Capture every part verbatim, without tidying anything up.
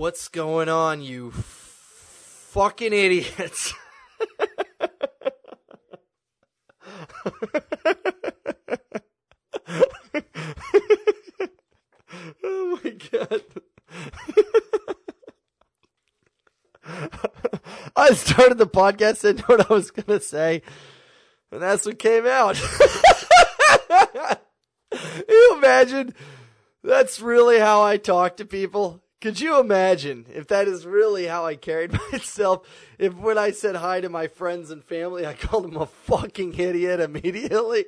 What's going on, you f- fucking idiots? Oh my god. I started the podcast, didn't know what I was going to say, and that's what came out. Can you imagine? That's really how I talk to people. Could you imagine if that is really how I carried myself? If when I said hi to my friends and family, I called them a fucking idiot immediately?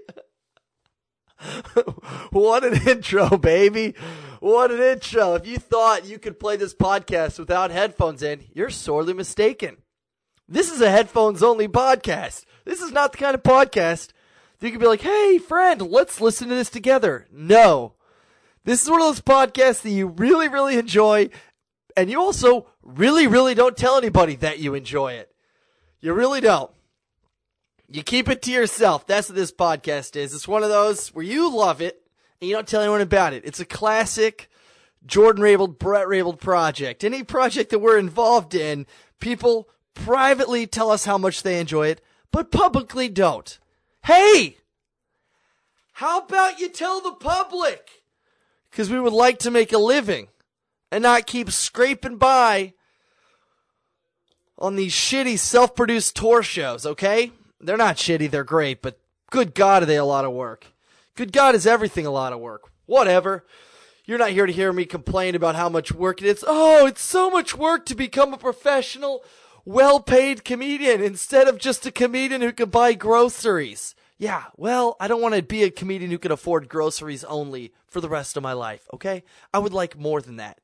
What an intro, baby. What an intro. If you thought you could play this podcast without headphones in, you're sorely mistaken. This is a headphones-only podcast. This is not the kind of podcast that you can be like, hey, friend, let's listen to this together. No. This is one of those podcasts that you really, really enjoy, and you also really, really don't tell anybody that you enjoy it. You really don't. You keep it to yourself. That's what this podcast is. It's one of those where you love it, and you don't tell anyone about it. It's a classic Jordan Raybould, Brett Raybould project. Any project that we're involved in, people privately tell us how much they enjoy it, but publicly don't. Hey! How about you tell the public? Because we would like to make a living and not keep scraping by on these shitty self-produced tour shows, okay? They're not shitty, they're great, but good God, are they a lot of work. Good God, is everything a lot of work. Whatever. You're not here to hear me complain about how much work it is. Oh, it's so much work to become a professional, well-paid comedian instead of just a comedian who can buy groceries. Yeah, well, I don't want to be a comedian who can afford groceries only for the rest of my life, okay? I would like more than that.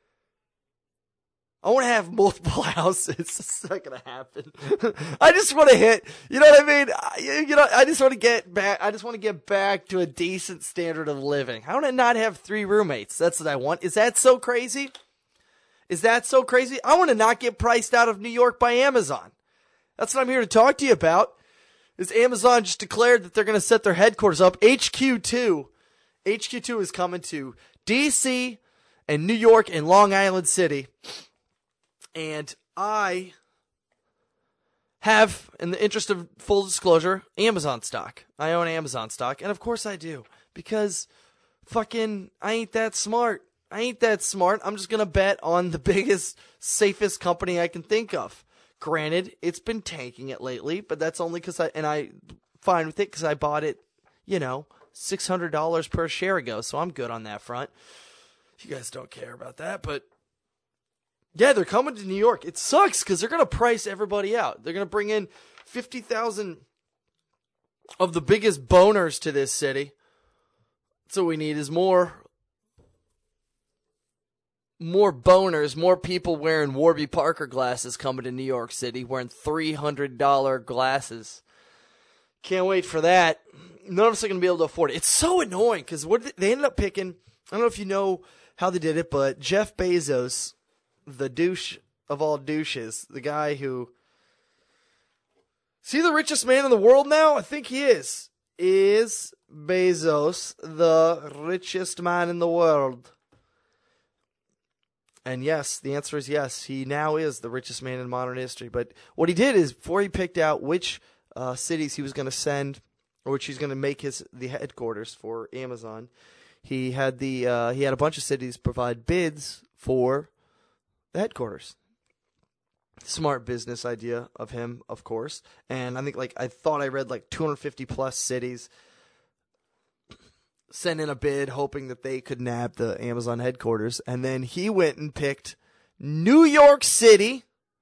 I want to have multiple houses. It's not going to happen. I just want to hit, you know what I mean? I, you know, I just want to get back, I just want to get back to a decent standard of living. I want to not have three roommates. That's what I want. Is that so crazy? Is that so crazy? I want to not get priced out of New York by Amazon. That's what I'm here to talk to you about. Is Amazon just declared that they're going to set their headquarters up. H Q two. H Q two is coming to D C and New York and Long Island City. And I have, in the interest of full disclosure, Amazon stock. I own Amazon stock. And of course I do. Because fucking I ain't that smart. I ain't that smart. I'm just going to bet on the biggest, safest company I can think of. Granted, it's been tanking it lately, but that's only because I, and I, fine with it because I bought it, you know, six hundred dollars per share ago, so I'm good on that front. You guys don't care about that, but yeah, they're coming to New York. It sucks because they're going to price everybody out. They're going to bring in fifty thousand of the biggest boners to this city. So what we need is more More boners, more people wearing Warby Parker glasses coming to New York City, wearing three hundred dollars glasses. Can't wait for that. None of us are going to be able to afford it. It's so annoying because what they, they ended up picking, I don't know if you know how they did it, but Jeff Bezos, the douche of all douches, the guy who, is he the richest man in the world now? I think he is. Is Bezos the richest man in the world? And yes, the answer is yes. He now is the richest man in modern history. But what he did is, before he picked out which uh, cities he was going to send, or which he's going to make his the headquarters for Amazon, he had the uh, he had a bunch of cities provide bids for the headquarters. Smart business idea of him, of course. And I think like I thought I read like two hundred fifty plus cities sent in a bid hoping that they could nab the Amazon headquarters. And then he went and picked New York City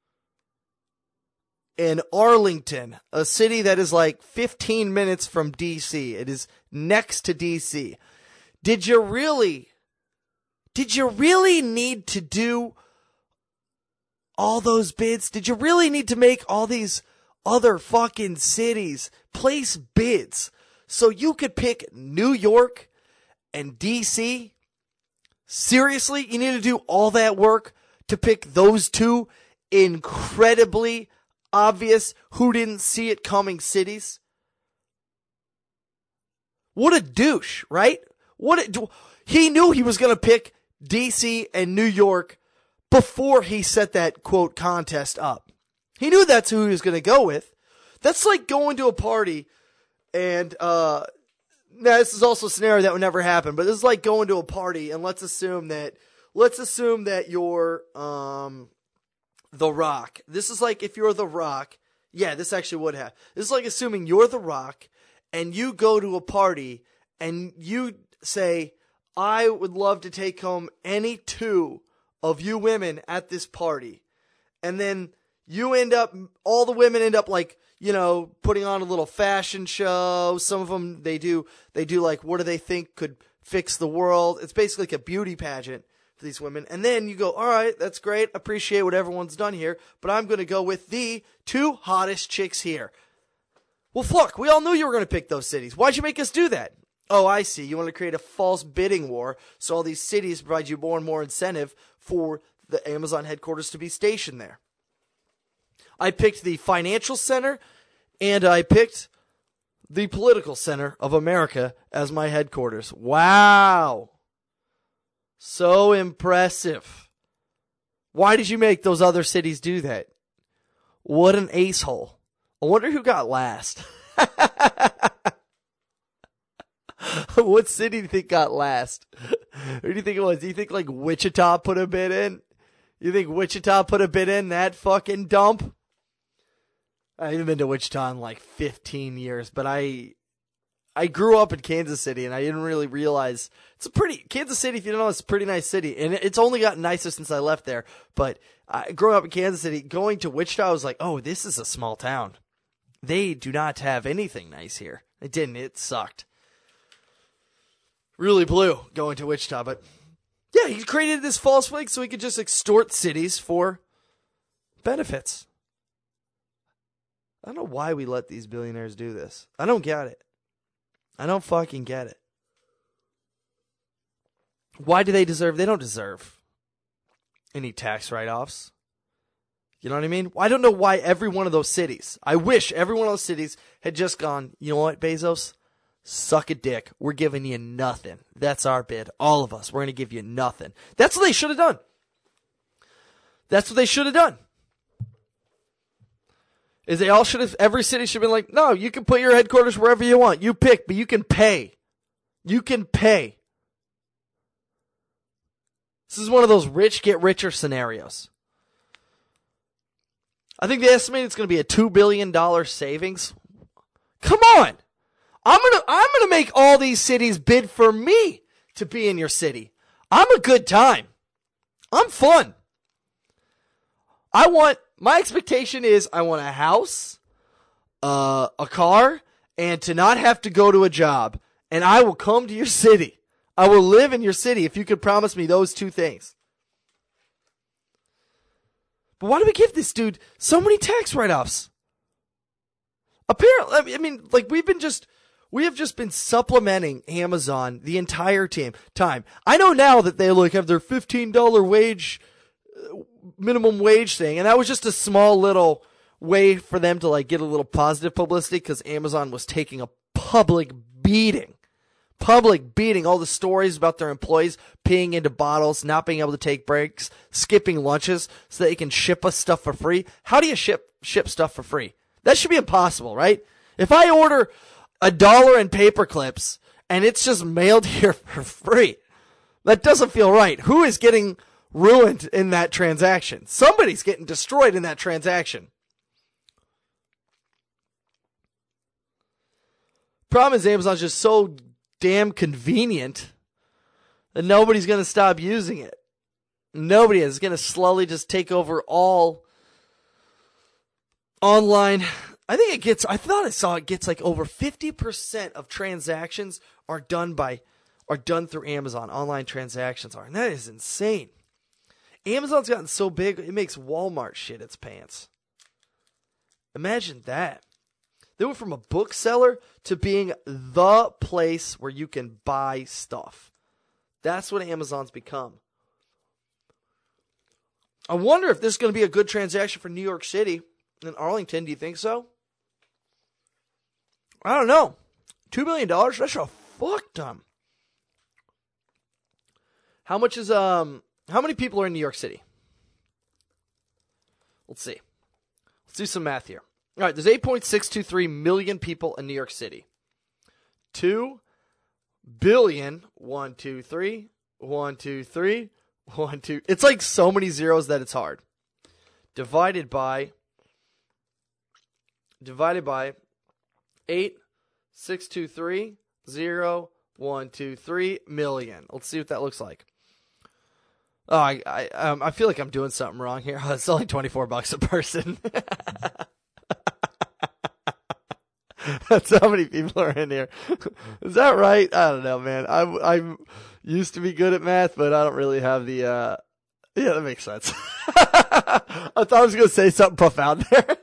and Arlington, a city that is like fifteen minutes from D C. It is next to D C. Did you really, did you really need to do all those bids? Did you really need to make all these other fucking cities place bids so you could pick New York and D C? Seriously? You need to do all that work to pick those two incredibly obvious, who didn't see it coming cities? What a douche, right? What a, he knew he was going to pick D C and New York before he set that, quote, contest up. He knew that's who he was going to go with. That's like going to a party and, uh, now this is also a scenario that would never happen, but this is like going to a party and let's assume that, let's assume that you're, um, The Rock. This is like if you're The Rock. Yeah, this actually would have. This is like assuming you're The Rock and you go to a party and you say, I would love to take home any two of you women at this party. And then you end up, all the women end up like, you know, putting on a little fashion show. Some of them, they do, they do like, what do they think could fix the world? It's basically like a beauty pageant for these women. And then you go, all right, that's great. Appreciate what everyone's done here, but I'm going to go with the two hottest chicks here. Well, fuck, we all knew you were going to pick those cities. Why'd you make us do that? Oh, I see. You want to create a false bidding war so all these cities provide you more and more incentive for the Amazon headquarters to be stationed there. I picked the financial center and I picked the political center of America as my headquarters. Wow. So impressive. Why did you make those other cities do that? What an ace-hole. I wonder who got last. What city do you think got last? Who do you think it was? Do you think like Wichita put a bid in? You think Wichita put a bid in that fucking dump? I haven't been to Wichita in like fifteen years, but I I grew up in Kansas City and I didn't really realize it's a pretty, Kansas City, if you don't know, it's a pretty nice city. And it's only gotten nicer since I left there. But uh, growing up in Kansas City, going to Wichita, I was like, oh, this is a small town. They do not have anything nice here. It didn't. It sucked. Really blew going to Wichita. But yeah, he created this false flag so he could just extort cities for benefits. I don't know why we let these billionaires do this. I don't get it. I don't fucking get it. Why do they deserve? They don't deserve any tax write-offs. You know what I mean? I don't know why every one of those cities, I wish every one of those cities had just gone, you know what, Bezos? Suck a dick. We're giving you nothing. That's our bid. All of us. We're going to give you nothing. That's what they should have done. That's what they should have done. Is they all should have, every city should have been like, no, you can put your headquarters wherever you want. You pick, but you can pay. You can pay. This is one of those rich get richer scenarios. I think they estimate it's going to be a two billion dollars savings. Come on. I'm going to, I'm going to make all these cities bid for me to be in your city. I'm a good time. I'm fun. I want, my expectation is I want a house, uh, a car, and to not have to go to a job. And I will come to your city. I will live in your city if you could promise me those two things. But why do we give this dude so many tax write-offs? Apparently, I mean, like we've been just, we have just been supplementing Amazon the entire team, time. I know now that they like have their fifteen dollars wage, uh, minimum wage thing, and that was just a small little way for them to like get a little positive publicity because Amazon was taking a public beating. Public beating, all the stories about their employees peeing into bottles, not being able to take breaks, skipping lunches so they can ship us stuff for free. How do you ship ship stuff for free? That should be impossible, right? If I order a dollar in paper clips and it's just mailed here for free, that doesn't feel right. Who is getting ruined in that transaction? Somebody's getting destroyed in that transaction. Problem is Amazon's just so damn convenient that nobody's going to stop using it. Nobody is. It's going to slowly just take over all online. I think it gets, I thought I saw it gets like over fifty percent of transactions are done by, are done through Amazon. Online transactions are. And that is insane. Amazon's gotten so big, it makes Walmart shit its pants. Imagine that. They went from a bookseller to being the place where you can buy stuff. That's what Amazon's become. I wonder if this is going to be a good transaction for New York City and Arlington. Do you think so? I don't know. two billion dollars? That's a fuck ton. How much is, um, how many people are in New York City? Let's see. Let's do some math here. All right, there's eight point six two three million people in New York City. two billion, one, two, three, one, two, three, one, two. It's like so many zeros that it's hard. Divided by, divided by eight, six, two, three, zero, one, two, three million. Let's see what that looks like. Oh, I I um, I feel like I'm doing something wrong here. It's only twenty-four bucks a person. That's how many people are in here. Is that right? I don't know, man. I I used to be good at math, but I don't really have the. Uh... Yeah, that makes sense. I thought I was going to say something profound there.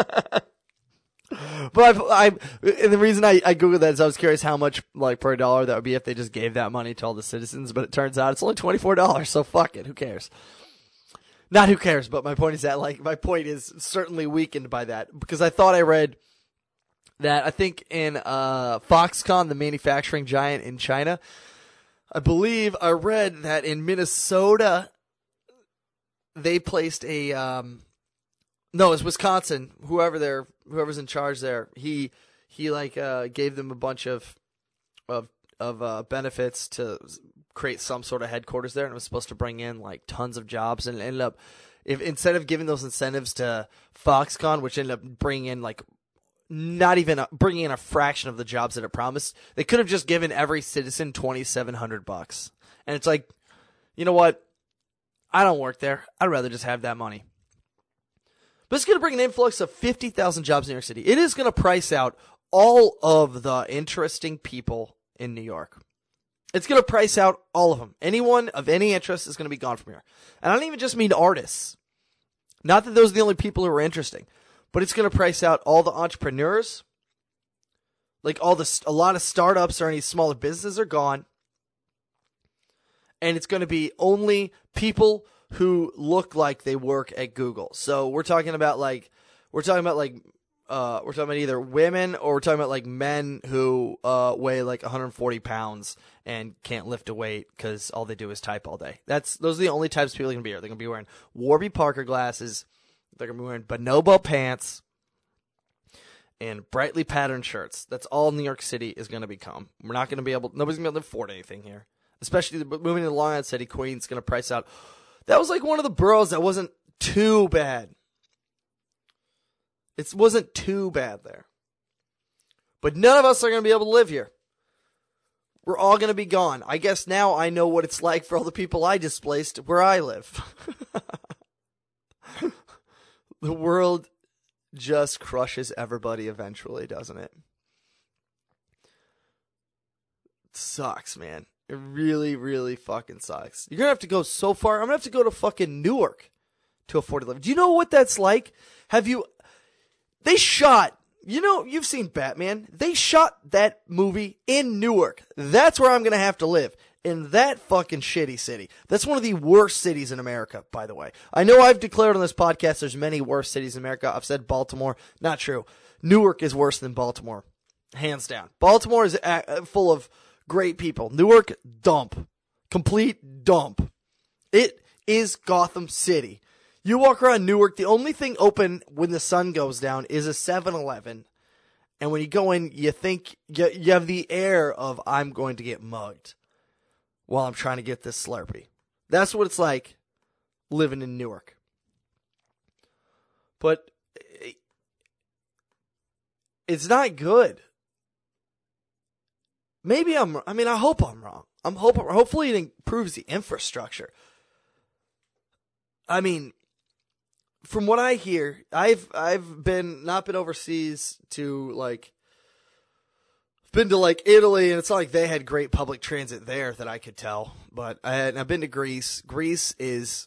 But I, I, and the reason I, I Googled that is I was curious how much, like, per dollar that would be if they just gave that money to all the citizens, but it turns out it's only twenty-four dollars, so fuck it, who cares? Not who cares, but my point is that, like, my point is certainly weakened by that, because I thought I read that, I think in, uh, Foxconn, the manufacturing giant in China, I believe I read that in Minnesota, they placed a, um, no, it's Wisconsin, whoever they're, whoever's in charge there, he he like uh, gave them a bunch of of of uh, benefits to create some sort of headquarters there, and it was supposed to bring in like tons of jobs, and it ended up, if instead of giving those incentives to Foxconn, which ended up bringing in like not even a, bringing in a fraction of the jobs that it promised, they could have just given every citizen twenty-seven hundred bucks, and it's like, you know what? I don't work there. I'd rather just have that money. But it's going to bring an influx of fifty thousand jobs in New York City. It is going to price out all of the interesting people in New York. It's going to price out all of them. Anyone of any interest is going to be gone from here. And I don't even just mean artists. Not that those are the only people who are interesting. But it's going to price out all the entrepreneurs. Like all the, a lot of startups or any smaller businesses are gone. And it's going to be only people who look like they work at Google. So we're talking about like, we're talking about like, uh, we're talking about either women or we're talking about like men who uh, weigh like one hundred forty pounds and can't lift a weight because all they do is type all day. That's those are the only types of people that are going to be here. They're going to be wearing Warby Parker glasses. They're going to be wearing Bonobo pants and brightly patterned shirts. That's all New York City is going to become. We're not going to be able, nobody's going to be able to afford anything here. Especially moving to Long Island City, Queens, going to price out. That was like one of the boroughs that wasn't too bad. It wasn't too bad there. But none of us are going to be able to live here. We're all going to be gone. I guess now I know what it's like for all the people I displaced where I live. The world just crushes everybody eventually, doesn't it? It sucks, man. It really, really fucking sucks. You're going to have to go so far. I'm going to have to go to fucking Newark to afford to live. Do you know what that's like? Have you... They shot... You know, you've seen Batman. They shot that movie in Newark. That's where I'm going to have to live. In that fucking shitty city. That's one of the worst cities in America, by the way. I know I've declared on this podcast there's many worse cities in America. I've said Baltimore. Not true. Newark is worse than Baltimore. Hands down. Baltimore is full of great people. Newark, dump. Complete dump. It is Gotham City. You walk around Newark, the only thing open when the sun goes down is a seven eleven. And when you go in, you think, you, you have the air of, I'm going to get mugged while I'm trying to get this Slurpee. That's what it's like living in Newark. But it's not good. Maybe I'm, I mean, I hope I'm wrong. I'm hoping, hopefully it improves the infrastructure. I mean, from what I hear, I've, I've been, not been overseas to like, been to like Italy, and it's not like they had great public transit there that I could tell. But I had, I've been to Greece. Greece is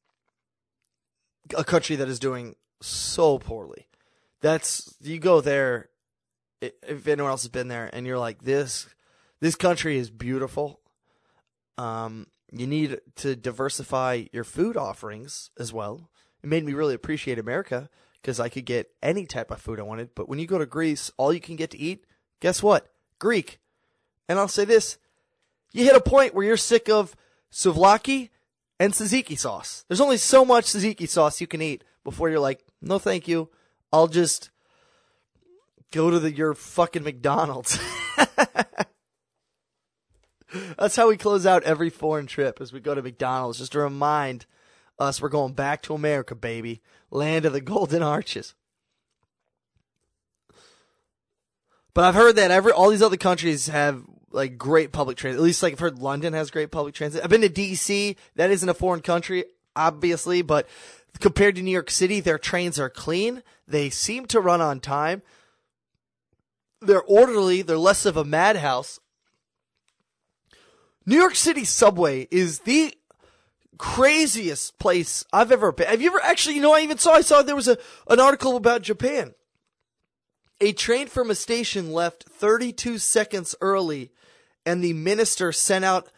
a country that is doing so poorly. That's, you go there, if anyone else has been there, and you're like, this, this country is beautiful. Um, you need to diversify your food offerings as well. It made me really appreciate America because I could get any type of food I wanted. But when you go to Greece, all you can get to eat, guess what? Greek. And I'll say this. You hit a point where you're sick of souvlaki and tzatziki sauce. There's only so much tzatziki sauce you can eat before you're like, no, thank you. I'll just go to the your fucking McDonald's. That's how we close out every foreign trip, as we go to McDonald's, just to remind us we're going back to America, baby. Land of the Golden Arches. But I've heard that every all these other countries have like great public transit. At least like I've heard London has great public transit. I've been to D C. That isn't a foreign country, obviously, but compared to New York City, their trains are clean. They seem to run on time. They're orderly. They're less of a madhouse. New York City subway is the craziest place I've ever been. Have you ever actually, you know, I even saw, I saw there was a, an article about Japan. A train from a station left thirty-two seconds early, and the minister sent out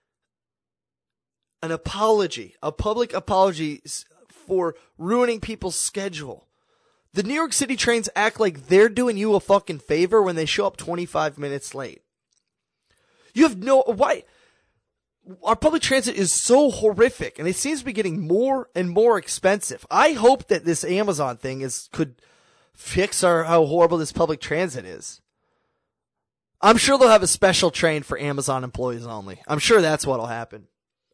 an apology, a public apology for ruining people's schedule. The New York City trains act like they're doing you a fucking favor when they show up twenty-five minutes late. You have no, why? Our public transit is so horrific, and it seems to be getting more and more expensive. I hope that this Amazon thing is, could fix our, how horrible this public transit is. I'm sure they'll have a special train for Amazon employees only. I'm sure that's what'll happen.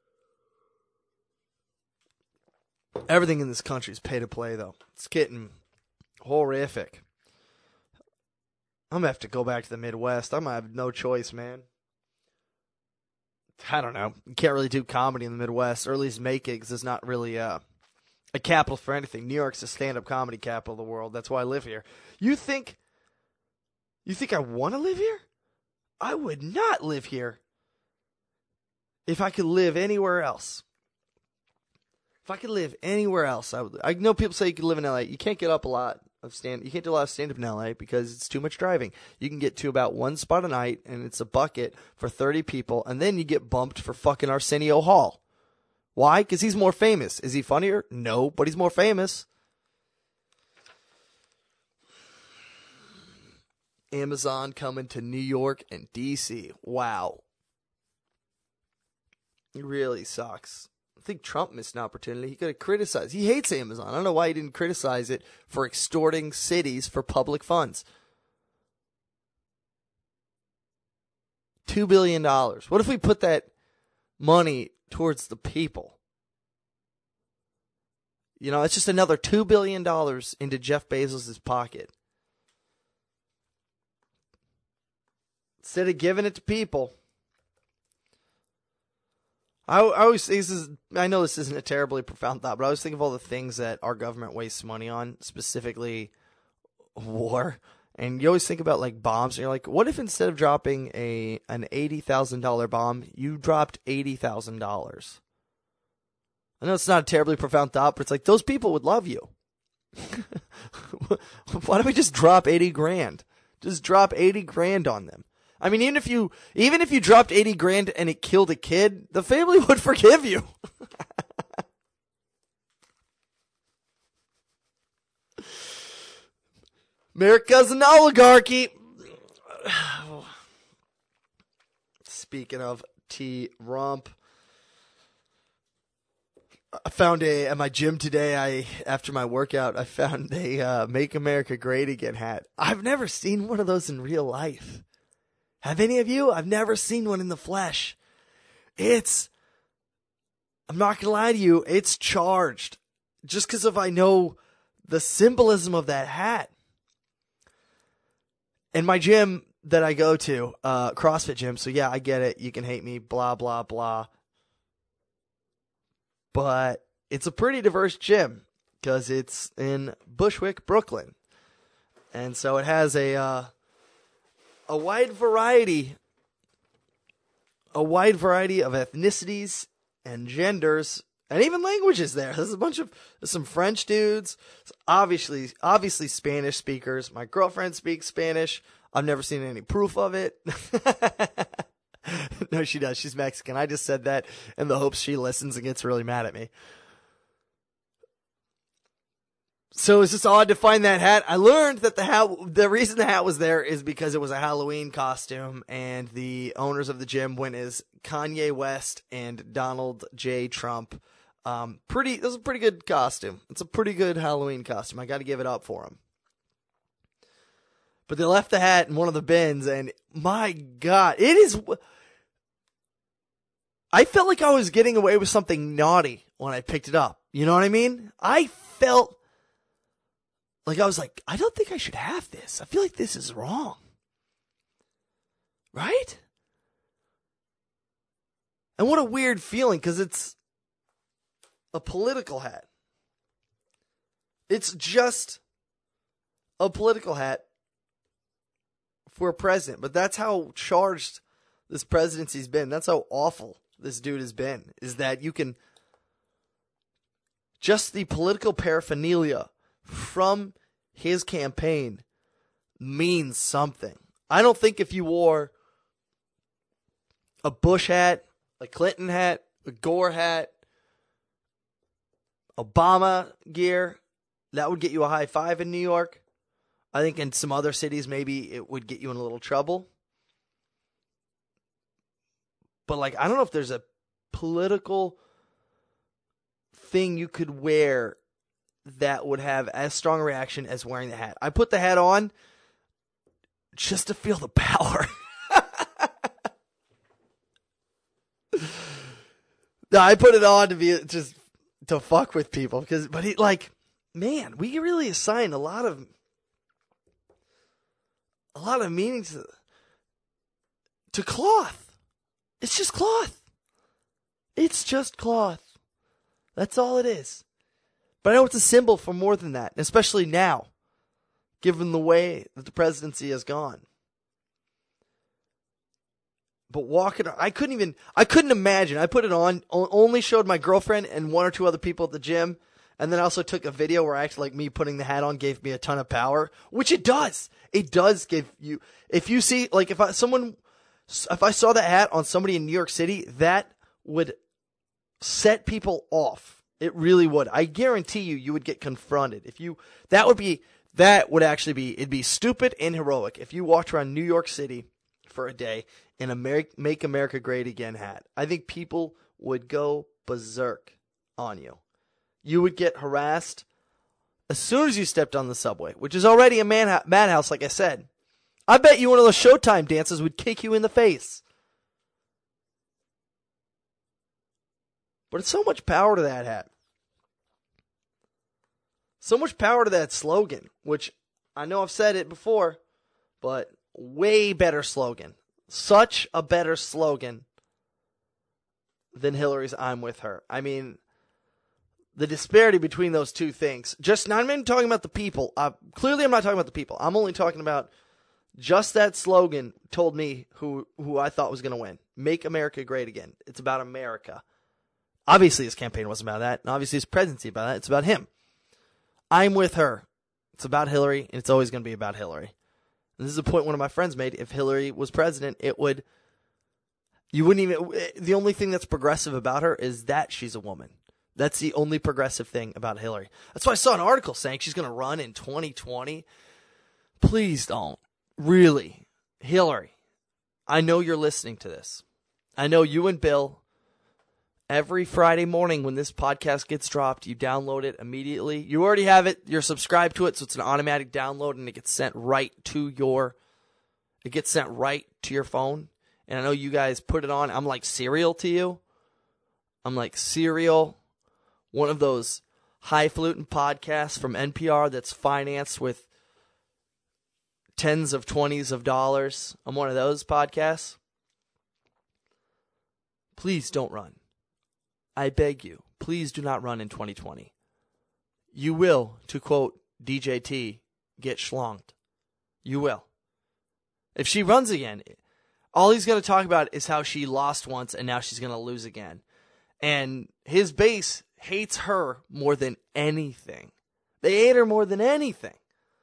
Everything in this country is pay to play, though. It's getting horrific. I'm gonna have to go back to the Midwest. I'm gonna have no choice, man. I don't know. You can't really do comedy in the Midwest, or at least make it, because it's not really uh, a capital for anything. New York's the stand-up comedy capital of the world. That's why I live here. You think, you think I want to live here? I would not live here if I could live anywhere else. If I could live anywhere else, I would. I know people say you can live in L A. You can't get up a lot of stand. You can't do a lot of stand-up in L A because it's too much driving. You can get to about one spot a night, and it's a bucket for thirty people, and then you get bumped for fucking Arsenio Hall. Why? Because he's more famous. Is he funnier? No, but he's more famous. Amazon coming to New York and D C. Wow. It really sucks. I think Trump missed an opportunity. He could have criticized. He hates Amazon. I don't know why he didn't criticize it for extorting cities for public funds. Two billion dollars. What if we put that money towards the people? You know, it's just another two billion dollars into Jeff Bezos' pocket. Instead of giving it to people. I, I always think this is, I know this isn't a terribly profound thought, but I always think of all the things that our government wastes money on, specifically war. And you always think about like bombs, and you're like, what if instead of dropping a an eighty thousand dollars bomb, you dropped eighty thousand dollars? I know it's not a terribly profound thought, but it's like, those people would love you. Why don't we just drop eighty grand? Just drop eighty grand on them. I mean, even if you, even if you dropped eighty grand and it killed a kid, the family would forgive you. America's an oligarchy. Speaking of T-Rump, I found a, at my gym today, I, after my workout, I found a uh, Make America Great Again hat. I've never seen one of those in real life. Have any of you? I've never seen one in the flesh. It's, I'm not going to lie to you, it's charged. Just because of I know the symbolism of that hat. And my gym that I go to, uh, CrossFit gym, so yeah, I get it. You can hate me, blah, blah, blah. But it's a pretty diverse gym because it's in Bushwick, Brooklyn. And so it has a, uh, a wide variety, a wide variety of ethnicities and genders and even languages there. There's a bunch of, there's some French dudes, obviously, obviously Spanish speakers. My girlfriend speaks Spanish. I've never seen any proof of it. No, she does. She's Mexican. I just said that in the hopes she listens and gets really mad at me. So it's just odd to find that hat. I learned that the hat, the reason the hat was there is because it was a Halloween costume, and the owners of the gym went as Kanye West and Donald J. Trump. Um, pretty. This is a pretty good costume. It's a pretty good Halloween costume. I got to give it up for him. But they left the hat in one of the bins, and my God, it is. I felt like I was getting away with something naughty when I picked it up. You know what I mean? I felt like I was like, I don't think I should have this. I feel like this is wrong. Right? And what a weird feeling, because it's a political hat. It's just a political hat for a president. But that's how charged this presidency's been. That's how awful this dude has been, is that you can just the political paraphernalia from his campaign means something. I don't think if you wore a Bush hat, a Clinton hat, a Gore hat, Obama gear, that would get you a high five in New York. I think in some other cities, maybe it would get you in a little trouble. But, like, I don't know if there's a political thing you could wear that would have as strong a reaction as wearing the hat. I put the hat on just to feel the power. No, I put it on to be just to fuck with people, because, but he, like, man, we really assign a lot of a lot of meaning to, to cloth. It's just cloth. It's just cloth. That's all it is. But I know it's a symbol for more than that, especially now, given the way that the presidency has gone. But walking, I couldn't even, I couldn't imagine. I put it on, only showed my girlfriend and one or two other people at the gym. And then I also took a video where I acted like me putting the hat on gave me a ton of power, which it does. It does give you, if you see, like if I, someone, if I saw that hat on somebody in New York City, that would set people off. It really would. I guarantee you, you would get confronted. If you, that would be, that would actually be, it'd be stupid and heroic if you walked around New York City for a day in a Make America Great Again hat. I think people would go berserk on you. You would get harassed as soon as you stepped on the subway, which is already a man- madhouse, like I said. I bet you one of those Showtime dances would kick you in the face. But it's so much power to that hat. So much power to that slogan, which I know I've said it before, but way better slogan. Such a better slogan than Hillary's I'm with her. I mean, the disparity between those two things. Just not even talking about the people. Uh, clearly, I'm not talking about the people. I'm only talking about just that slogan told me who, who I thought was going to win. Make America Great Again. It's about America. Obviously, his campaign wasn't about that. And obviously, his presidency about that. It's about him. I'm with her. It's about Hillary, and it's always going to be about Hillary. And this is a point one of my friends made. If Hillary was president, it would, you wouldn't even, the only thing that's progressive about her is that she's a woman. That's the only progressive thing about Hillary. That's why I saw an article saying she's going to run in twenty twenty. Please don't. Really. Hillary, I know you're listening to this. I know you and Bill, every Friday morning when this podcast gets dropped, you download it immediately. You already have it. You're subscribed to it, so it's an automatic download, and it gets sent right to your, it gets sent right to your phone. And I know you guys put it on. I'm like Serial to you. I'm like Serial, one of those highfalutin podcasts from N P R that's financed with tens of twenties of dollars. I'm one of those podcasts. Please don't run. I beg you, please do not run in twenty twenty. You will, to quote D J T, get schlonged. You will. If she runs again, all he's going to talk about is how she lost once and now she's going to lose again. And his base hates her more than anything. They hate her more than anything.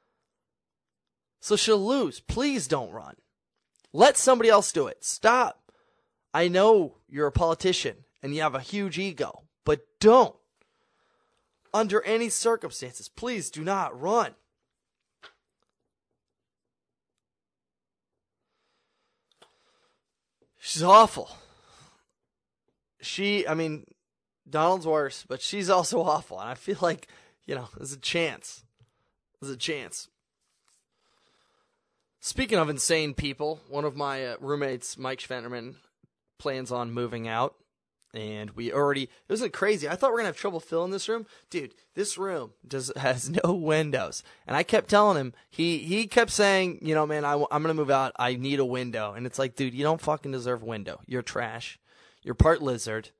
So she'll lose. Please don't run. Let somebody else do it. Stop. I know you're a politician and you have a huge ego, but don't. Under any circumstances, please do not run. She's awful. She, I mean, Donald's worse, but she's also awful. And I feel like, you know, there's a chance. There's a chance. Speaking of insane people, one of my uh, roommates, Mike Schventerman, plans on moving out. And we already, it wasn't crazy. I thought we were going to have trouble filling this room. Dude, this room does has no windows. And I kept telling him, he, he kept saying, you know, man, I, I'm going to move out. I need a window. And it's like, dude, you don't fucking deserve a window. You're trash. You're part lizard.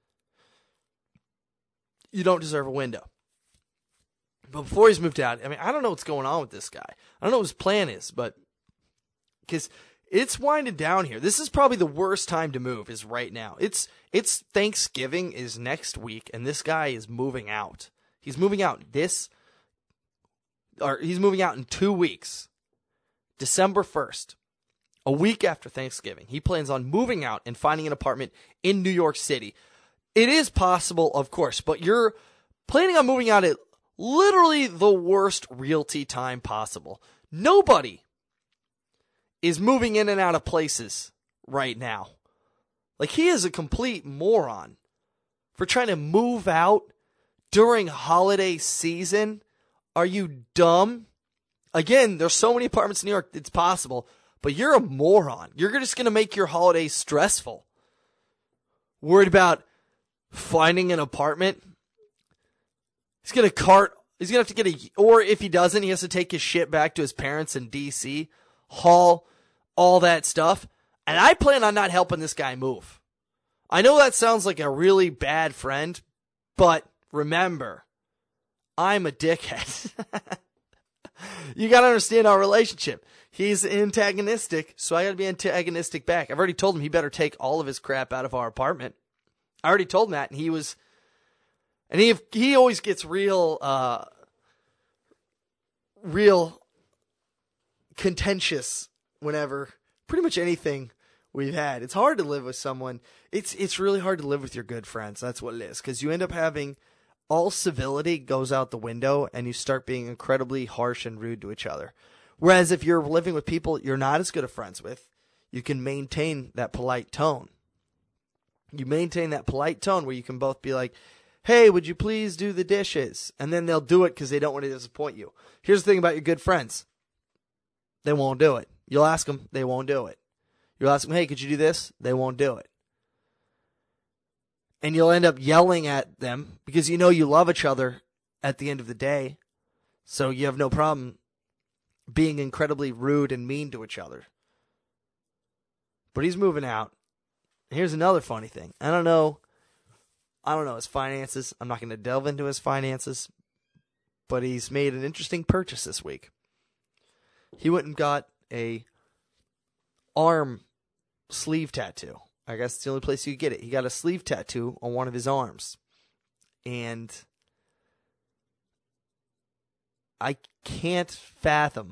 You don't deserve a window. But before he's moved out, I mean, I don't know what's going on with this guy. I don't know what his plan is, but because it's winding down here. This is probably the worst time to move is right now. It's it's Thanksgiving is next week, and this guy is moving out. He's moving out this, or he's moving out in two weeks, December first, a week after Thanksgiving. He plans on moving out and finding an apartment in New York City. It is possible, of course, but you're planning on moving out at literally the worst realty time possible. Nobody is moving in and out of places right now. Like, he is a complete moron for trying to move out during holiday season. Are you dumb? Again, there's so many apartments in New York, it's possible, but you're a moron. You're just going to make your holidays stressful. Worried about finding an apartment? He's going to cart, he's going to have to get a, or if he doesn't, he has to take his shit back to his parents in D C, haul all that stuff. And I plan on not helping this guy move. I know that sounds like a really bad friend, but remember, I'm a dickhead. You got to understand our relationship. He's antagonistic, so I got to be antagonistic back. I've already told him he better take all of his crap out of our apartment. I already told him that, and he was, and he he always gets real, uh, real contentious whenever pretty much anything we've had. It's hard to live with someone. It's it's really hard to live with your good friends. That's what it is, because you end up having all civility goes out the window, and you start being incredibly harsh and rude to each other. Whereas if you're living with people you're not as good of friends with, you can maintain that polite tone. You maintain that polite tone where you can both be like, hey, would you please do the dishes? And then they'll do it because they don't want to disappoint you. Here's the thing about your good friends. They won't do it. You'll ask them, they won't do it. You'll ask them, hey, could you do this? They won't do it. And you'll end up yelling at them because you know you love each other at the end of the day. So you have no problem being incredibly rude and mean to each other. But he's moving out. Here's another funny thing. I don't know. I don't know his finances. I'm not going to delve into his finances. But he's made an interesting purchase this week. He went and got a arm sleeve tattoo. I guess it's the only place you could get it. He got a sleeve tattoo on one of his arms. And I can't fathom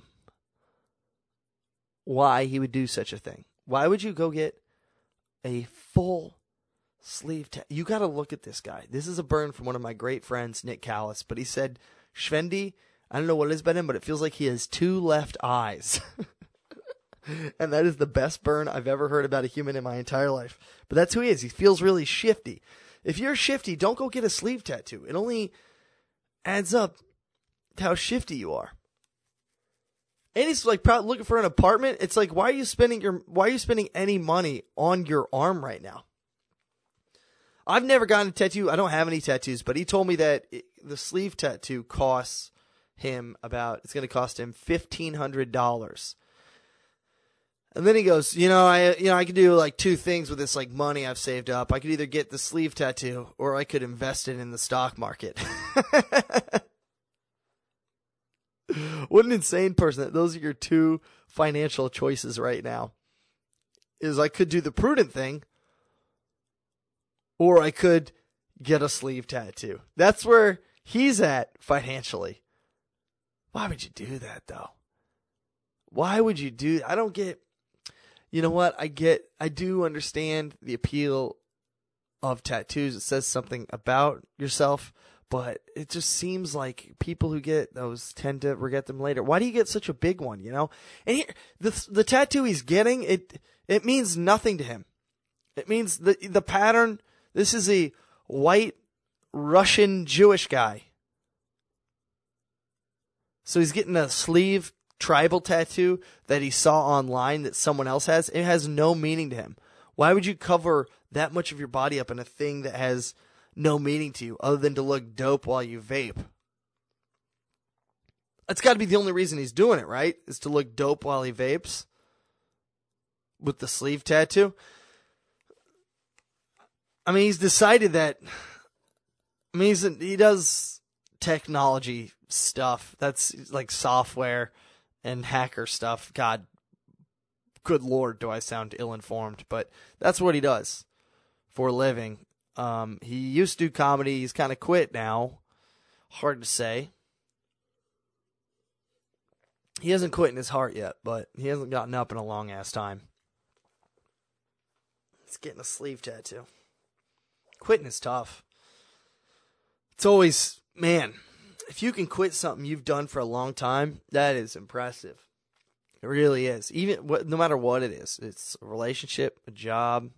why he would do such a thing. Why would you go get a full sleeve tattoo? You got to look at this guy. This is a burn from one of my great friends, Nick Callis. But he said, Schwendy, I don't know what it is about him, but it feels like he has two left eyes. And that is the best burn I've ever heard about a human in my entire life. But that's who he is. He feels really shifty. If you're shifty, don't go get a sleeve tattoo. It only adds up to how shifty you are. And he's like probably looking for an apartment. It's like, why are you spending your why are you spending any money on your arm right now? I've never gotten a tattoo. I don't have any tattoos, but he told me that it, the sleeve tattoo costs him about it's going to cost him fifteen hundred dollars. And then he goes, you know, I you know, I could do like two things with this like money I've saved up. I could either get the sleeve tattoo or I could invest it in the stock market. What an insane person. Those are your two financial choices right now. Is I could do the prudent thing or I could get a sleeve tattoo. That's where he's at financially. Why would you do that though? Why would you do I don't get You know what? I get, I do understand the appeal of tattoos. It says something about yourself, but it just seems like people who get those tend to regret them later. Why do you get such a big one, you know? And here, the the tattoo he's getting, it it means nothing to him. It means the the pattern, this is a white Russian Jewish guy. So he's getting a sleeve tribal tattoo that he saw online that someone else has. It has no meaning to him. Why would you cover that much of your body up in a thing that has no meaning to you other than to look dope while you vape? That's got to be the only reason he's doing it, right? Is to look dope while he vapes with the sleeve tattoo. I mean, he's decided that. I mean, he's, he does technology stuff. That's like software and hacker stuff. God, good Lord, do I sound ill-informed. But that's what he does for a living. Um, he used to do comedy. He's kind of quit now. Hard to say. He hasn't quit in his heart yet, but he hasn't gotten up in a long-ass time. He's getting a sleeve tattoo. Quitting is tough. It's always, man, if you can quit something you've done for a long time, that is impressive. It really is. Even no matter what it is. It's a relationship, a job,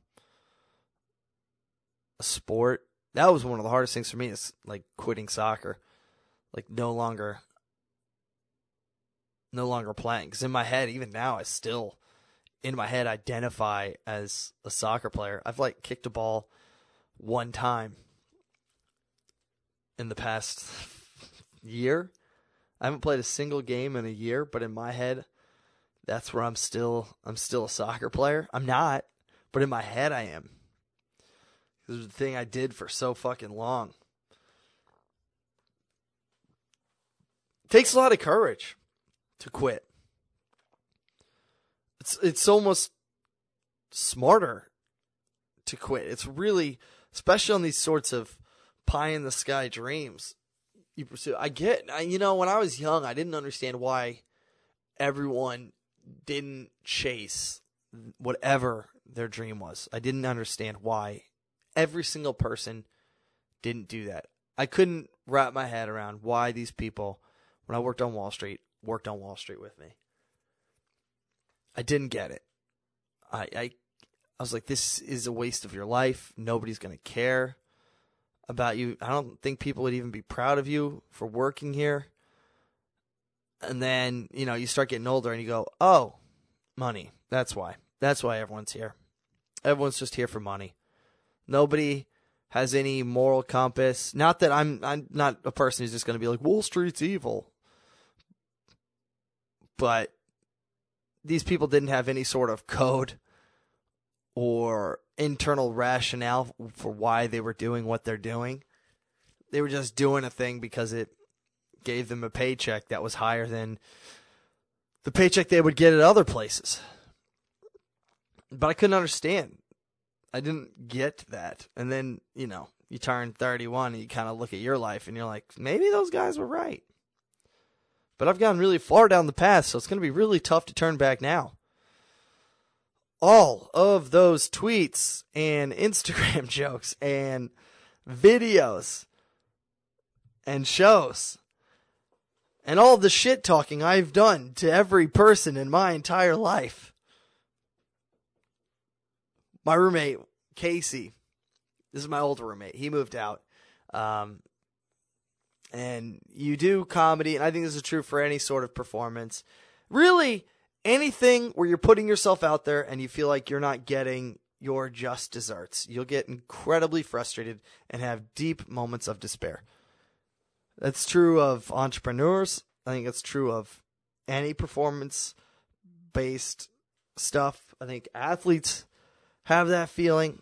a sport. That was one of the hardest things for me, is like quitting soccer. Like no longer, no longer playing. Because in my head, even now, I still, in my head, identify as a soccer player. I've like kicked a ball one time in the past year. I haven't played a single game in a year, but in my head, that's where I'm still, I'm still a soccer player. I'm not, but in my head I am. This is the thing I did for so fucking long. It takes a lot of courage to quit. It's it's almost smarter to quit. It's really, especially on these sorts of pie in the sky dreams you pursue. I get, I, you know, when I was young, I didn't understand why everyone didn't chase whatever their dream was. I didn't understand why every single person didn't do that. I couldn't wrap my head around why these people, when I worked on Wall Street, worked on Wall Street with me. I didn't get it. I, I, I was like, this is a waste of your life. Nobody's going to care about you. I don't think people would even be proud of you for working here. And then, you know, you start getting older and you go, oh, money. That's why. That's why everyone's here. Everyone's just here for money. Nobody has any moral compass. Not that I'm I'm not a person who's just going to be like, Wall Street's evil. But these people didn't have any sort of code or internal rationale for why they were doing what they're doing. They were just doing a thing because it gave them a paycheck that was higher than the paycheck they would get at other places. But I couldn't understand. I didn't get that. And then, you know, you turn thirty-one and you kind of look at your life and you're like, maybe those guys were right. But I've gotten really far down the path, so it's going to be really tough to turn back now. All of those tweets and Instagram jokes and videos and shows and all the shit talking I've done to every person in my entire life. My roommate, Casey, this is my older roommate. He moved out. Um, and you do comedy, and I think this is true for any sort of performance. Really, anything where you're putting yourself out there and you feel like you're not getting your just desserts. You'll get incredibly frustrated and have deep moments of despair. That's true of entrepreneurs. I think it's true of any performance-based stuff. I think athletes have that feeling.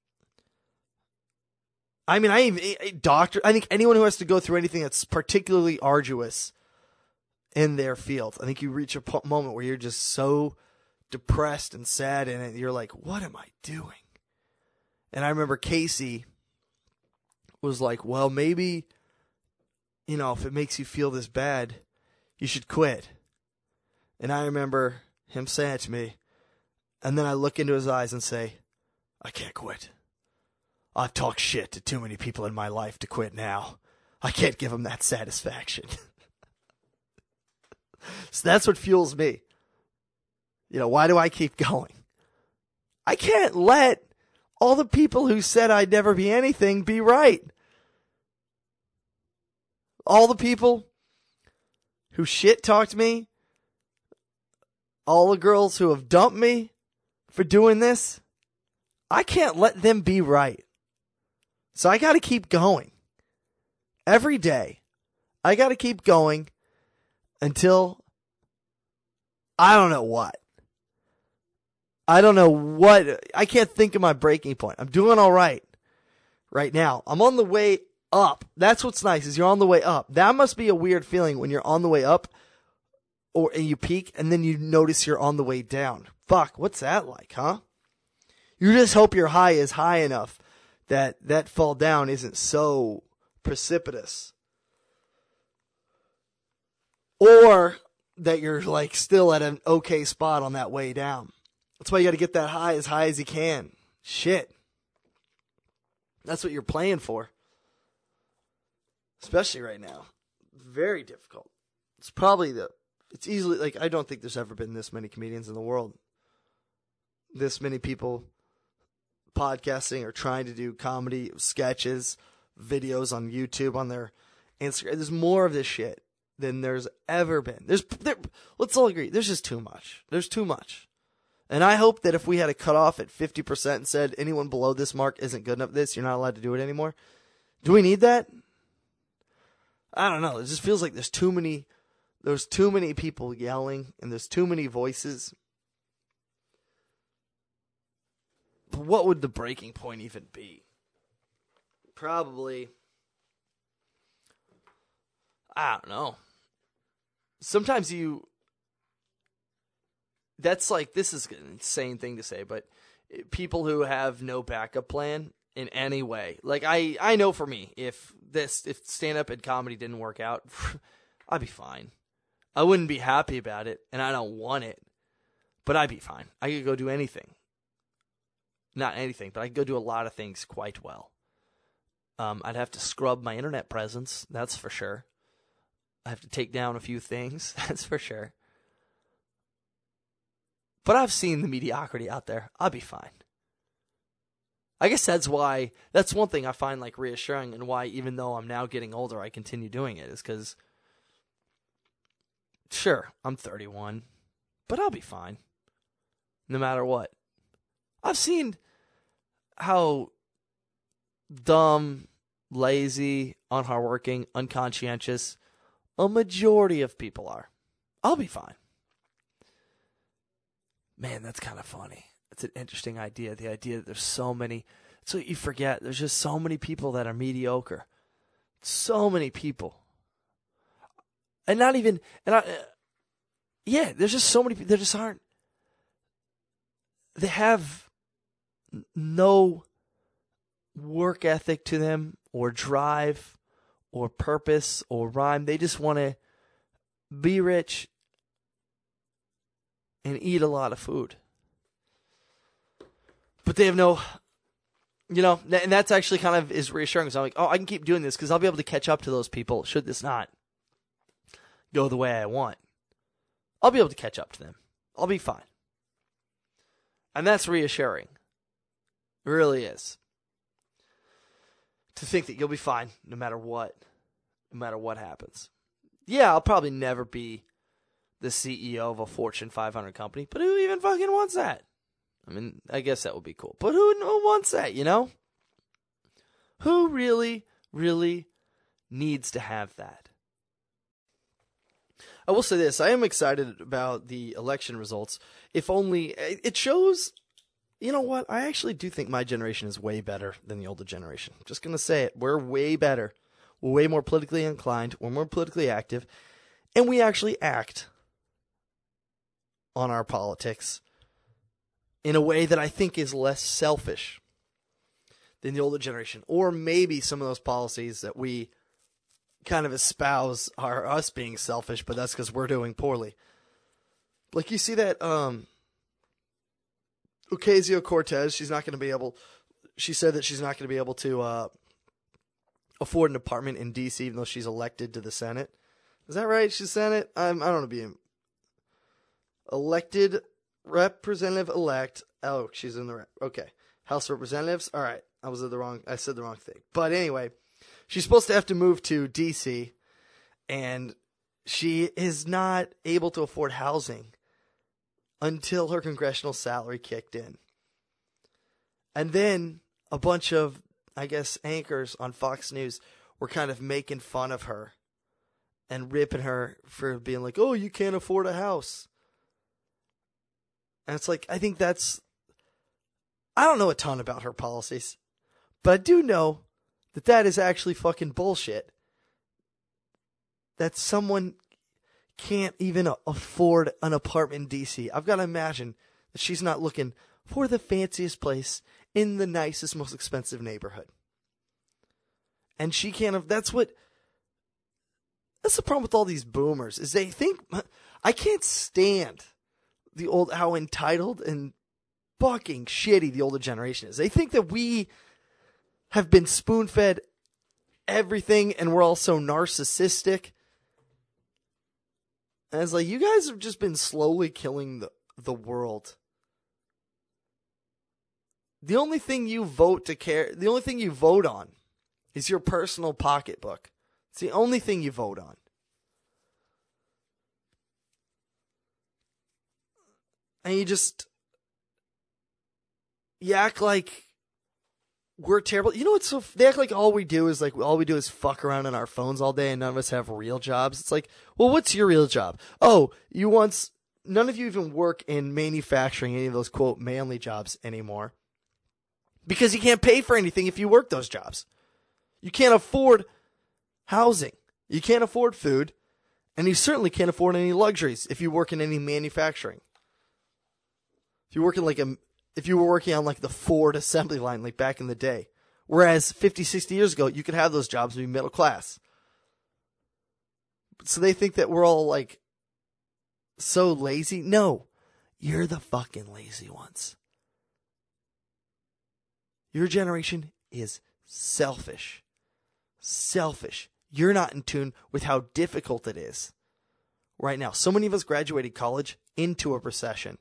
I mean, I even doctor. I think anyone who has to go through anything that's particularly arduous in their field, I think you reach a po- moment where you're just so depressed and sad, and you're like, "What am I doing?" And I remember Casey was like, "Well, maybe, you know, if it makes you feel this bad, you should quit." And I remember him saying it to me. And then I look into his eyes and say, I can't quit. I've talked shit to too many people in my life to quit now. I can't give them that satisfaction. So that's what fuels me. You know, why do I keep going? I can't let all the people who said I'd never be anything be right. All the people who shit talked me, all the girls who have dumped me for doing this, I can't let them be right. So I got to keep going. Every day, I got to keep going until I don't know what. I don't know what. I can't think of my breaking point. I'm doing all right right now. I'm on the way up. That's what's nice, is you're on the way up. That must be a weird feeling when you're on the way up or and you peak and then you notice you're on the way down. Fuck, what's that like, huh? You just hope your high is high enough that that fall down isn't so precipitous. Or that you're like still at an okay spot on that way down. That's why you got to get that high as high as you can. Shit. That's what you're playing for. Especially right now. Very difficult. It's probably the, it's easily, like, I don't think there's ever been this many comedians in the world. This many people podcasting or trying to do comedy, sketches, videos on YouTube, on their Instagram. There's more of this shit than there's ever been. There's, there, let's all agree, there's just too much. There's too much. And I hope that if we had a cutoff at fifty percent and said anyone below this mark isn't good enough at this, you're not allowed to do it anymore. Do we need that? I don't know. It just feels like there's too many, there's too many people yelling and there's too many voices. But what would the breaking point even be? Probably, I don't know. Sometimes you, that's like, this is an insane thing to say, but people who have no backup plan in any way. Like, I, I know for me, if this, if stand-up and comedy didn't work out, I'd be fine. I wouldn't be happy about it, and I don't want it, but I'd be fine. I could go do anything. Not anything, but I could go do a lot of things quite well. Um, I'd have to scrub my internet presence, that's for sure. I have to take down a few things, that's for sure. But I've seen the mediocrity out there. I'll be fine. I guess that's why, that's one thing I find like reassuring, and why even though I'm now getting older, I continue doing it, is because, sure, I'm thirty-one, but I'll be fine. No matter what. I've seen how dumb, lazy, unhardworking, unconscientious a majority of people are. I'll be fine. Man, that's kind of funny. It's an interesting idea. The idea that there's so many. That's what you forget. There's just so many people that are mediocre. So many people. And not even, and I, uh, yeah, there's just so many people. There just aren't. They have no work ethic to them, or drive, or purpose, or rhyme. They just want to be rich and eat a lot of food. But they have no, you know, and that's actually kind of is reassuring. So I'm like, oh, I can keep doing this because I'll be able to catch up to those people should this not go the way I want. I'll be able to catch up to them. I'll be fine. And that's reassuring. It really is. To think that you'll be fine no matter what. No matter what happens. Yeah, I'll probably never be the C E O of a Fortune five hundred company, but who even fucking wants that? I mean, I guess that would be cool. But who, who wants that, you know? Who really, really needs to have that? I will say this. I am excited about the election results. If only, it shows, you know what? I actually do think my generation is way better than the older generation. I'm just going to say it. We're way better. We're way more politically inclined. We're more politically active. And we actually act on our politics in a way that I think is less selfish than the older generation. Or maybe some of those policies that we kind of espouse are us being selfish, but that's because we're doing poorly. Like, you see that um, Ocasio-Cortez, she's not going to be able, she said that she's not going to be able to uh, afford an apartment in D C even though she's elected to the Senate. Is that right? She's Senate? I'm, I don't know, being elected representative-elect. Oh, she's in the, re- okay. House of Representatives? All right. I was at the wrong, I said the wrong thing. But anyway, she's supposed to have to move to D C And she is not able to afford housing until her congressional salary kicked in. And then a bunch of, I guess, anchors on Fox News were kind of making fun of her and ripping her for being like, oh, you can't afford a house. And it's like, I think that's, I don't know a ton about her policies, but I do know that that is actually fucking bullshit. That someone can't even afford an apartment in D C. I've got to imagine that she's not looking for the fanciest place in the nicest, most expensive neighborhood. And she can't, that's what, that's the problem with all these boomers, is they think, I can't stand the old, how entitled and fucking shitty the older generation is. They think that we have been spoon-fed everything and we're all so narcissistic. And it's like, you guys have just been slowly killing the, the world. The only thing you vote to care, the only thing you vote on is your personal pocketbook. It's the only thing you vote on. And you just, you act like we're terrible. You know what's so, they act like all we do is like, all we do is fuck around on our phones all day and none of us have real jobs. It's like, well, what's your real job? Oh, you once, none of you even work in manufacturing, any of those quote manly jobs anymore. Because you can't pay for anything if you work those jobs. You can't afford housing. You can't afford food. And you certainly can't afford any luxuries if you work in any manufacturing. If you work in like a, if you were working on like the Ford assembly line like back in the day. Whereas fifty, sixty years ago, you could have those jobs and be middle class. So they think that we're all like so lazy. No, you're the fucking lazy ones. Your generation is selfish. Selfish. You're not in tune with how difficult it is right now. So many of us graduated college into a recession.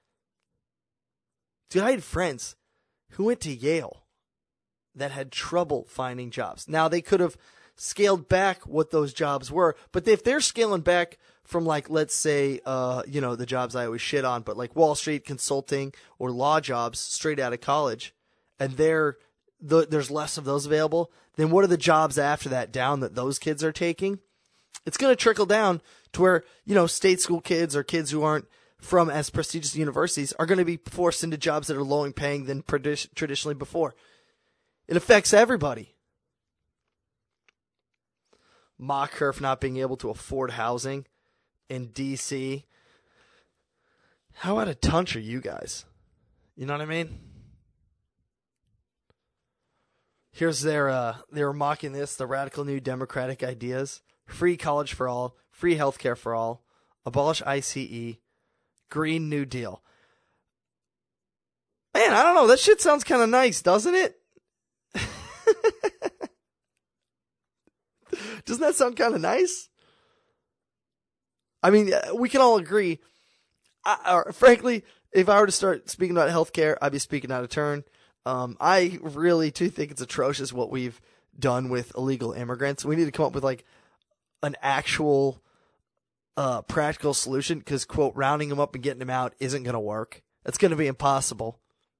Dude, I had friends who went to Yale that had trouble finding jobs. Now, they could have scaled back what those jobs were, but if they're scaling back from, like, let's say, uh, you know, the jobs I always shit on, but like Wall Street consulting or law jobs straight out of college, and they're, the, there's less of those available, then what are the jobs after that down that those kids are taking? It's going to trickle down to where, you know, state school kids or kids who aren't from as prestigious universities are going to be forced into jobs that are lower paying than traditionally before. It affects everybody. Mock her for not being able to afford housing in D C. How out of touch are you guys? You know what I mean? Here's their, uh, they were mocking this, the radical new democratic ideas. Free college for all, free healthcare for all, abolish I C E, Green New Deal. Man, I don't know. That shit sounds kind of nice, doesn't it? Doesn't that sound kind of nice? I mean, we can all agree. I, or, frankly, if I were to start speaking about healthcare, I'd be speaking out of turn. Um, I really do think it's atrocious what we've done with illegal immigrants. We need to come up with like an actual uh, practical solution because, quote, rounding them up and getting them out isn't going to work. It's going to be impossible.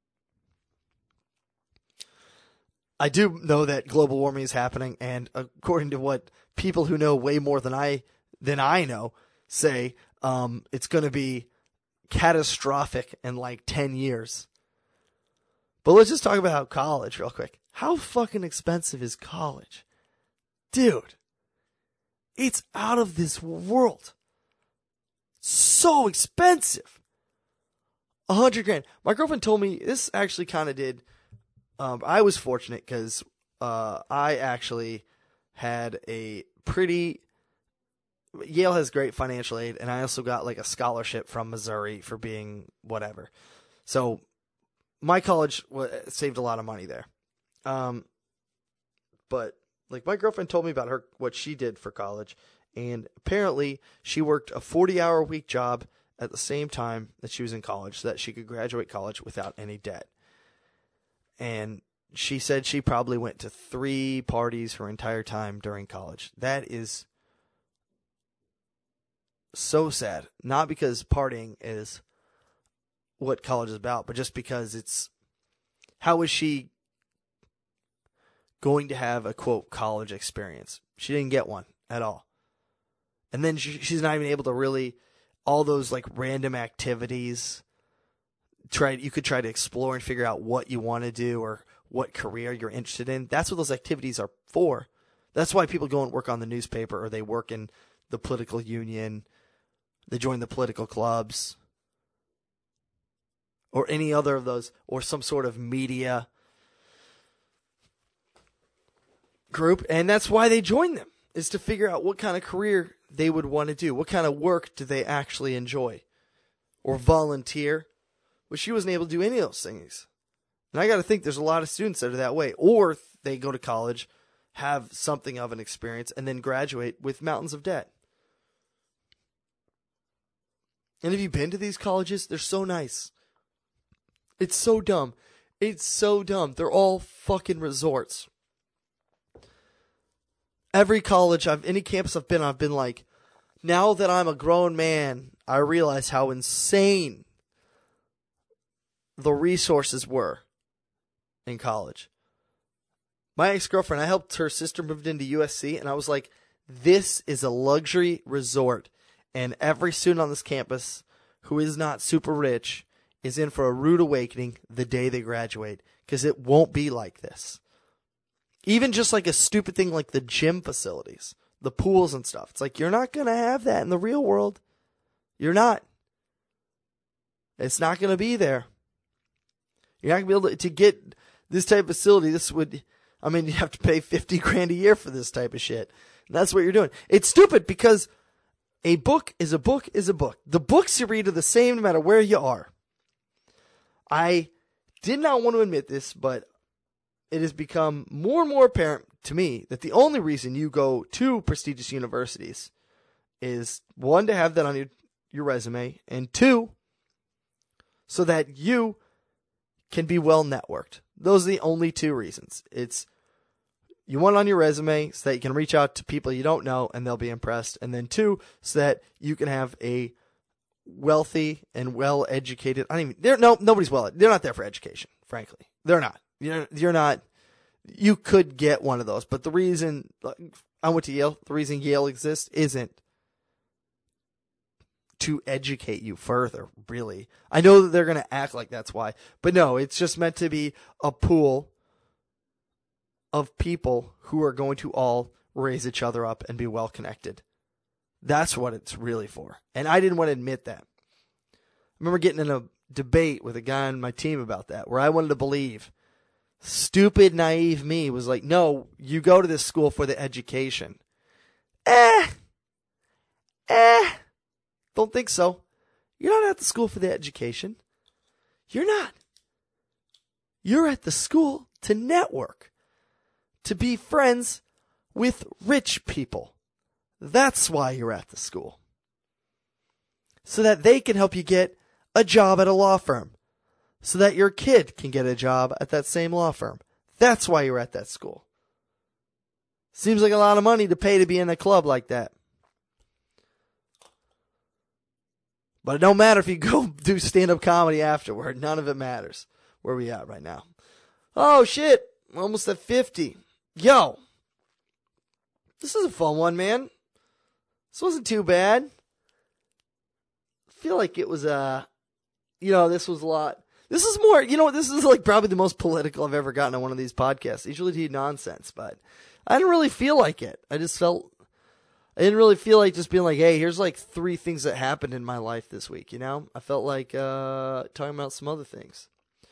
I do know that global warming is happening, and according to what people who know way more than I than I know say, um, it's going to be catastrophic in like ten years. But let's just talk about how college real quick. How fucking expensive is college? Dude, it's out of this world. So expensive. A hundred grand. My girlfriend told me this actually kind of did. Um, I was fortunate because uh, I actually had a pretty. Yale has great financial aid, and I also got like a scholarship from Missouri for being whatever. So my college saved a lot of money there. Um, but like my girlfriend told me about her what she did for college, and apparently she worked a forty-hour a week job at the same time that she was in college, so that she could graduate college without any debt. And she said she probably went to three parties her entire time during college. That is So sad. Not because partying is what college is about, but just because it's, how is she going to have a, quote, college experience? She didn't get one at all. And then she, she's not even able to really, all those like random activities, try you could try to explore and figure out what you want to do or what career you're interested in. That's what those activities are for. That's why people go and work on the newspaper, or they work in the political union, they join the political clubs, or any other of those, or some sort of media group. And that's why they join them, is to figure out what kind of career they would want to do. What kind of work do they actually enjoy or volunteer? Well, she wasn't able to do any of those things. And I got to think there's a lot of students that are that way. Or they go to college, have something of an experience, and then graduate with mountains of debt. And have you been to these colleges? They're so nice. It's so dumb. It's so dumb. They're all fucking resorts. Every college, I've any campus I've been on, I've been like, now that I'm a grown man, I realize how insane the resources were in college. My ex-girlfriend, I helped her sister moved into U S C, and I was like, this is a luxury resort, and every student on this campus who is not super rich is in for a rude awakening the day they graduate, because it won't be like this. Even just like a stupid thing like the gym facilities, the pools and stuff. It's like, you're not going to have that in the real world. You're not. It's not going to be there. You're not going to be able to, to get this type of facility. This would, I mean, you have to pay fifty grand a year for this type of shit. And that's what you're doing. It's stupid because a book is a book is a book. The books you read are the same no matter where you are. I did not want to admit this, but it has become more and more apparent to me that the only reason you go to prestigious universities is, one, to have that on your, your resume, and two, so that you can be well networked. Those are the only two reasons. It's, you want it on your resume so that you can reach out to people you don't know and they'll be impressed. And then two, so that you can have a wealthy and well-educated, I don't even, they're, no, nobody's well, they're not there for education, frankly. They're not. You're, you're not, you could get one of those, but the reason, I went to Yale, the reason Yale exists isn't to educate you further, really. I know that they're going to act like that's why, but no, it's just meant to be a pool of people who are going to all raise each other up and be well connected. That's what it's really for. And I didn't want to admit that. I remember getting in a debate with a guy on my team about that, where I wanted to believe. Stupid, naive me was like, no, you go to this school for the education. Eh. Eh. Don't think so. You're not at the school for the education. You're not. You're at the school to network, to be friends with rich people. That's why you're at the school. So that they can help you get a job at a law firm. So that your kid can get a job at that same law firm. That's why you're at that school. Seems like a lot of money to pay to be in a club like that. But it don't matter if you go do stand-up comedy afterward. None of it matters. Where we at right now? Oh, shit. We're almost at fifty. Yo. This is a fun one, man. This wasn't too bad. I feel like it was, uh, you know, this was a lot. This is more, you know, this is like probably the most political I've ever gotten on one of these podcasts. I usually do nonsense, but I didn't really feel like it. I just felt, I didn't really feel like just being like, hey, here's like three things that happened in my life this week, you know? I felt like uh, talking about some other things.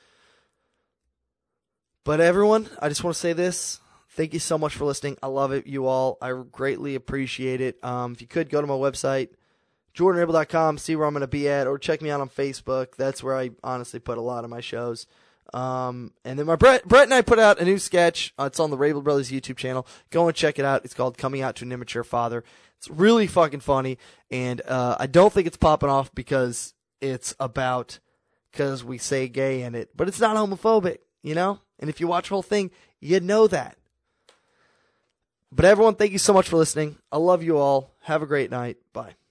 But everyone, I just want to say this. Thank you so much for listening. I love it, you all. I greatly appreciate it. Um, if you could, go to my website, jordan rabel dot com, see where I'm going to be at, or check me out on Facebook. That's where I honestly put a lot of my shows. Um, and then my Brett, Brett and I put out a new sketch. Uh, it's on the Rabel Brothers YouTube channel. Go and check it out. It's called Coming Out to an Immature Father. It's really fucking funny. And, uh, I don't think it's popping off because it's about, because we say gay in it, but it's not homophobic, you know? And if you watch the whole thing, you know that. But everyone, thank you so much for listening. I love you all. Have a great night. Bye.